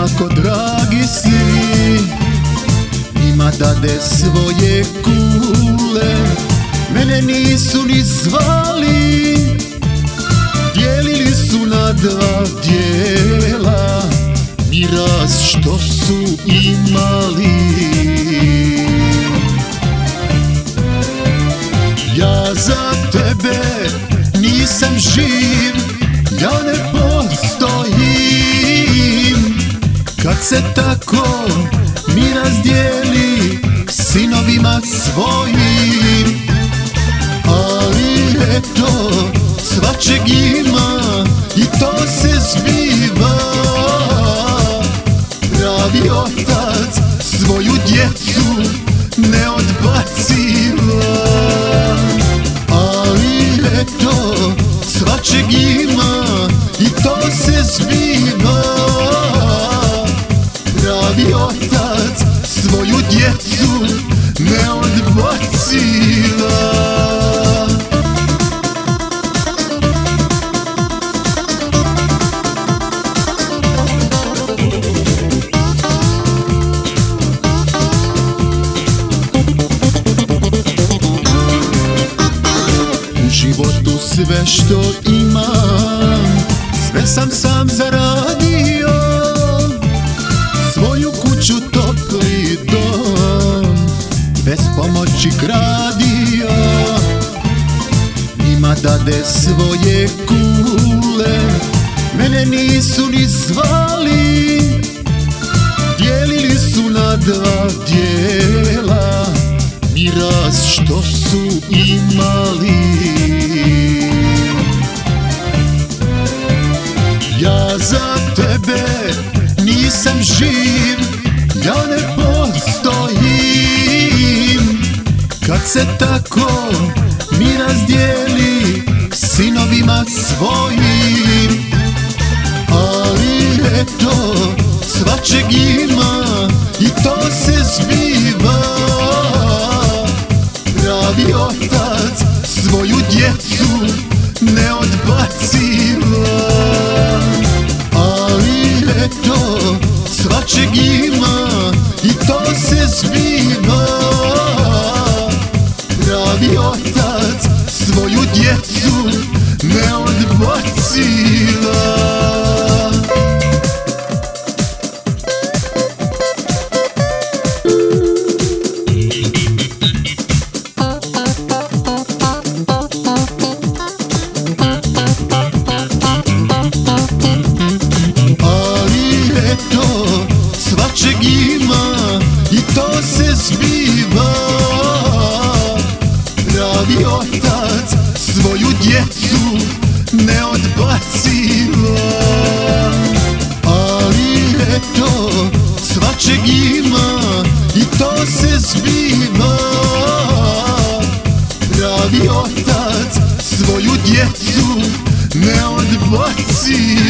jako dragi si, njima dade svoje kule, mene nisu ni zvali, dijelili su na dva dijela miraz što su imali. Ja za tebe nisam živ, ja ne postojim, kad se tako miraz dijeli sinovima svojim. Ali eto, svačeg ima i to se zbiva, pravi otac svoju djecu ne odbaciva. Ali eto, svačeg ima i to se zbiva, pravi otac svoju djecu ne odbaciva. U životu sve što imam, sve sam sam zaradio, svoju kuću, topli dom, bez pomoći gradio. Njima dade svoje kule, mene nisu ni zvali, dijelili su na dva dijela miraz što su imali. Ja za tebe nisam živ, ja ne postojim, kad se tako miraz dijeli sinovima svojim. Ali eto, svačeg ima i to se zbiva, pravi otac svoju djecu ne odbaciva. Ali eto, svačeg ima i to se zbiva, pravi otac svoju djecu ne odbaciva. Svačeg ima i to se zbiva, pravi otac svoju djecu ne odbaciva. Ali eto, svačeg ima i to se zbiva, pravi otac svoju djecu ne odbaciva.